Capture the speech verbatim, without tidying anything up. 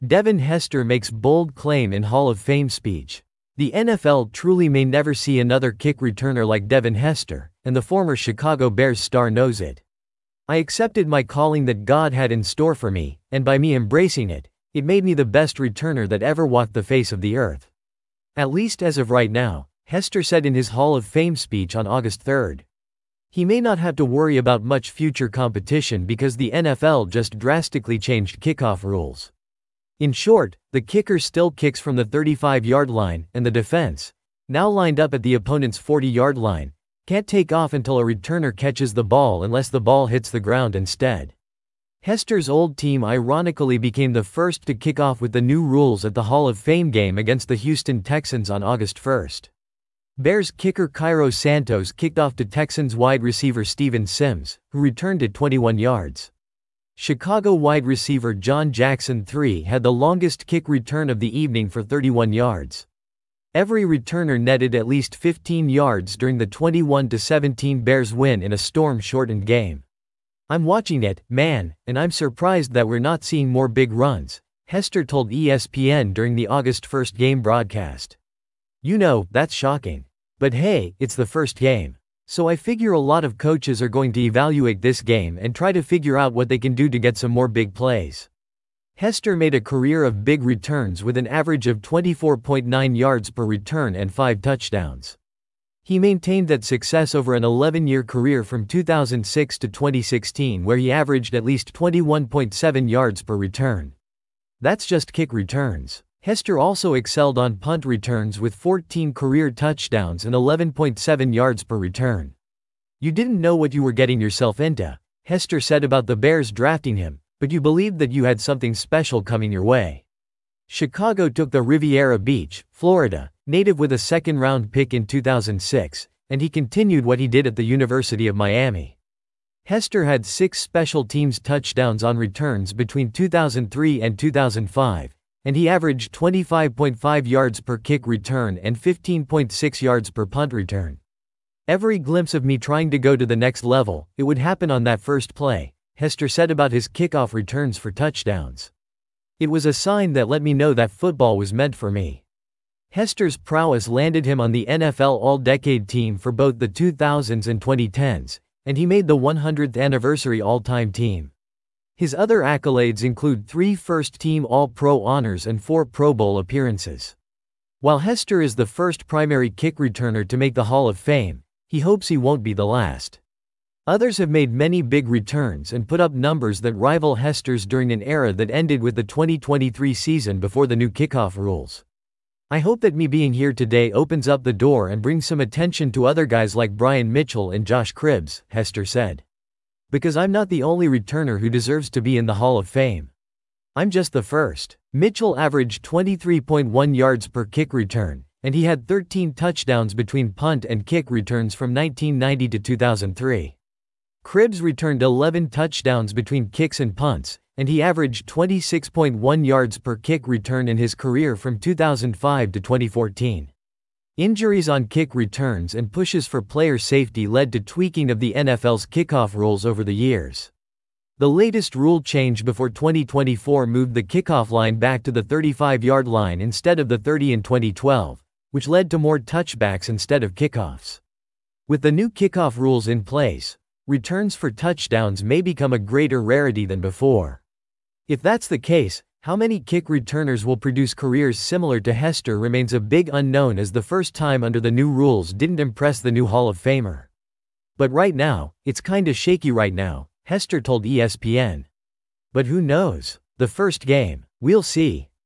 Devin Hester makes bold claim in Hall of Fame speech. The N F L truly may never see another kick returner like Devin Hester, and the former Chicago Bears star knows it. I accepted my calling that God had in store for me, and by me embracing it, it made me the best returner that ever walked the face of the earth. At least as of right now, Hester said in his Hall of Fame speech on August third. He may not have to worry about much future competition because the N F L just drastically changed kickoff rules. In short, the kicker still kicks from the thirty-five-yard line, and the defense, now lined up at the opponent's forty-yard line, can't take off until a returner catches the ball unless the ball hits the ground instead. Hester's old team ironically became the first to kick off with the new rules at the Hall of Fame game against the Houston Texans on August first. Bears kicker Cairo Santos kicked off to Texans wide receiver Steven Sims, who returned it twenty-one yards. Chicago wide receiver John Jackson the third had the longest kick return of the evening for thirty-one yards. Every returner netted at least fifteen yards during the twenty-one to seventeen Bears win in a storm-shortened game. "I'm watching it, man, and I'm surprised that we're not seeing more big runs," Hester told E S P N during the August first game broadcast. "You know, that's shocking. But hey, it's the first game. So I figure a lot of coaches are going to evaluate this game and try to figure out what they can do to get some more big plays." Hester made a career of big returns with an average of twenty-four point nine yards per return and five touchdowns. He maintained that success over an eleven-year career from two thousand six to twenty sixteen, where he averaged at least twenty-one point seven yards per return. That's just kick returns. Hester also excelled on punt returns with fourteen career touchdowns and eleven point seven yards per return. "You didn't know what you were getting yourself into," Hester said about the Bears drafting him, "but you believed that you had something special coming your way." Chicago took the Riviera Beach, Florida, native with a second-round pick in two thousand six, and he continued what he did at the University of Miami. Hester had six special teams touchdowns on returns between two thousand three and two thousand five, and he averaged twenty-five point five yards per kick return and fifteen point six yards per punt return. "Every glimpse of me trying to go to the next level, it would happen on that first play," Hester said about his kickoff returns for touchdowns. "It was a sign that let me know that football was meant for me." Hester's prowess landed him on the N F L All-Decade team for both the two thousands and twenty tens, and he made the one hundredth anniversary All-Time team. His other accolades include three first-team All-Pro honors and four Pro Bowl appearances. While Hester is the first primary kick returner to make the Hall of Fame, he hopes he won't be the last. Others have made many big returns and put up numbers that rival Hester's during an era that ended with the twenty twenty-three season before the new kickoff rules. "I hope that me being here today opens up the door and brings some attention to other guys like Brian Mitchell and Josh Cribbs," Hester said. "Because I'm not the only returner who deserves to be in the Hall of Fame. I'm just the first." Mitchell averaged twenty-three point one yards per kick return, and he had thirteen touchdowns between punt and kick returns from nineteen ninety to two thousand three. Cribbs returned eleven touchdowns between kicks and punts, and he averaged twenty-six point one yards per kick return in his career from two thousand five to twenty fourteen. Injuries on kick returns and pushes for player safety led to tweaking of the N F L's kickoff rules over the years. The latest rule change before twenty twenty-four moved the kickoff line back to the thirty-five-yard line instead of the thirty in twenty twelve, which led to more touchbacks instead of kickoffs. With the new kickoff rules in place, returns for touchdowns may become a greater rarity than before. If that's the case, how many kick returners will produce careers similar to Hester remains a big unknown, as the first time under the new rules didn't impress the new Hall of Famer. "But right now, it's kinda shaky right now," Hester told E S P N. "But who knows? The first game, we'll see."